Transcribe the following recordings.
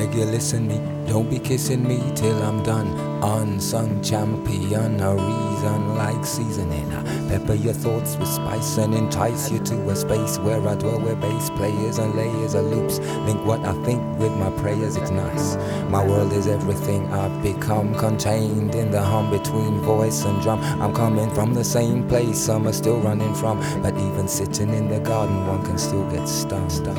beg you listen me, don't be kissing me till I'm done. Unsung champion, a reason like seasoning. I pepper your thoughts with spice and entice you to a space where I dwell with bass players and layers of loops. Link what I think with my prayers, it's nice. My world is everything I've become, contained in the hum between voice and drum. I'm coming from the same place some are still running from, but even sitting in the garden one can still get stung.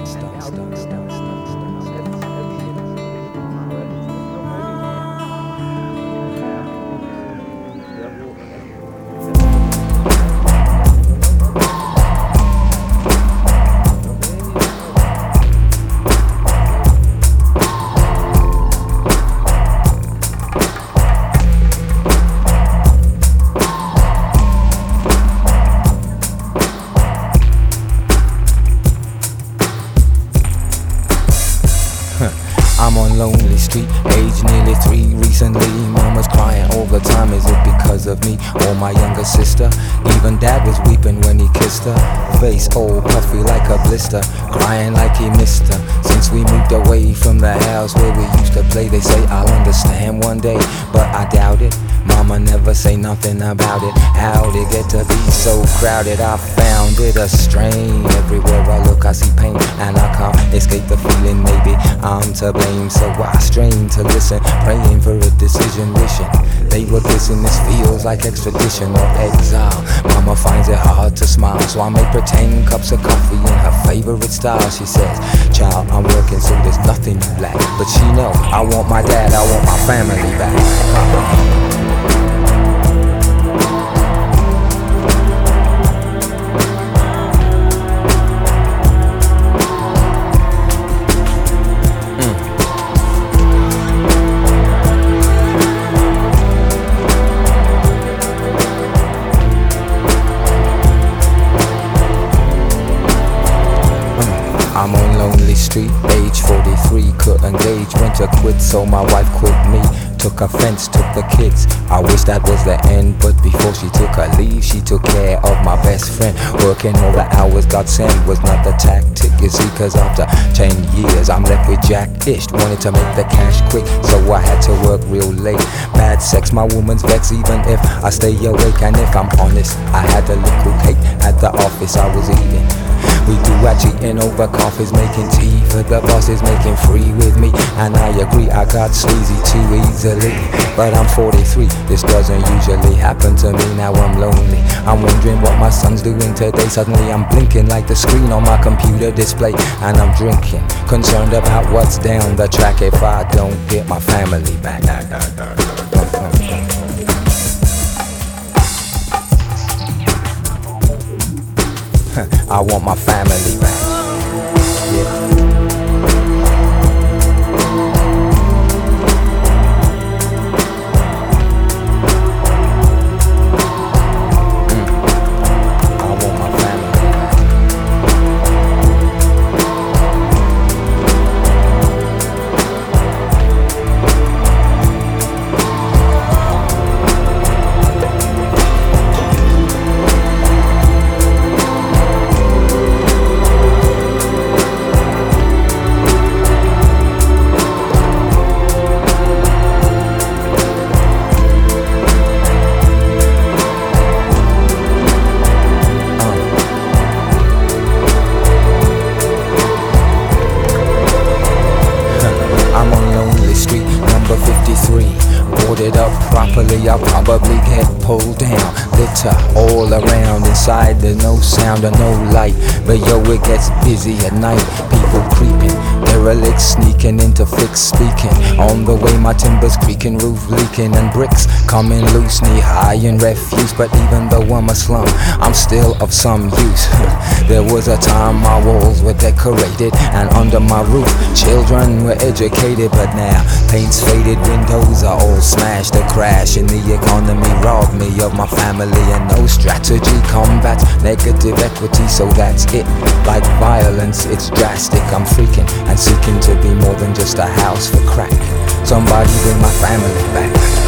I'm on lonely street, age nearly 3 recently. Mama's crying all the time, is it because of me or my younger sister? Even dad was weeping when he kissed her. Face all puffy like a blister, crying like he missed her. Since we moved away from the house where we used to play, they say I'll understand one day, but I doubt it. Mama never say nothing about it. How'd it get to be so crowded? I found it a strain. Everywhere I look I see pain, and I can't escape the feeling maybe I'm to blame. So I strain to listen, praying for a decision, wishing they were kissing. This feels like extradition or exile. Mama finds it hard to smile, so I make pretend cups of coffee in her favorite style. She says, child, I'm working so there's nothing you lack. But she know I want my dad, I want my family back. I'm on lonely street, age 43, couldn't gauge when to quit, so my wife quit me. Took offense, took the kids, I wish that was the end. But before she took her leave, she took care of my best friend. Working all the hours God sent was not the tactic, you see, cause after 10 years I'm left with Jack-ish. Wanted to make the cash quick, so I had to work real late. Bad sex, my woman's vex, even if I stay awake. And if I'm honest, I had a little cake at the office I was eating. We do our cheating over coffees, making tea for the bosses, making free with me. And I agree, I got sleazy too easily. But I'm 43, this doesn't usually happen to me. Now I'm lonely, I'm wondering what my son's doing today. Suddenly I'm blinking like the screen on my computer display. And I'm drinking, concerned about what's down the track if I don't get my family back. I want my family back. Yeah. Boarded up properly, I'll probably get pulled down. Litter all around, inside there's no sound or no light. But yo, it gets busy at night, people creeping, derelicts sneaking into fixed speaking. On the way my timber's creaking, roof leaking, and bricks coming loose, knee high in refuse. But even though I'm a slum, I'm still of some use. There was a time my walls were decorated, and under my roof children were educated. But now paint's faded, windows are all smashed. A crash in the economy robbed me of my family, and no strategy combats negative equity. So that's it, like violence, it's drastic. I'm freaking and seeking to be more than just a house for crack. Somebody bring my family back.